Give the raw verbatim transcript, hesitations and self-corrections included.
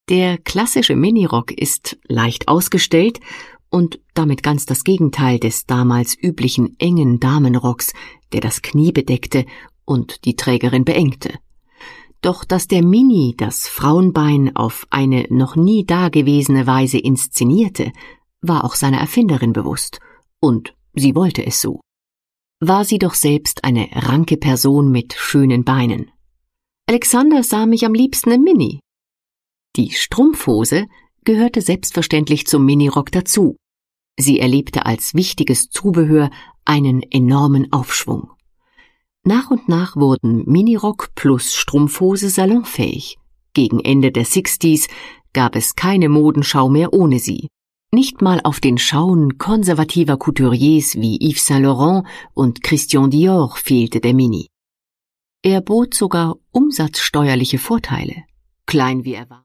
Der klassische Minirock ist leicht ausgestellt und damit ganz das Gegenteil des damals üblichen engen Damenrocks, der das Knie bedeckte und die Trägerin beengte. Doch dass der Mini das Frauenbein auf eine noch nie dagewesene Weise inszenierte, war auch seiner Erfinderin bewusst, und sie wollte es so. War sie doch selbst eine ranke Person mit schönen Beinen. Alexander sah mich am liebsten im Mini. Die Strumpfhose gehörte selbstverständlich zum Minirock dazu. Sie erlebte als wichtiges Zubehör einen enormen Aufschwung. Nach und nach wurden Minirock plus Strumpfhose salonfähig. Gegen Ende der Sixties gab es keine Modenschau mehr ohne sie. Nicht mal auf den Schauen konservativer Couturiers wie Yves Saint Laurent und Christian Dior fehlte der Mini. Er bot sogar umsatzsteuerliche Vorteile. Klein wie er war.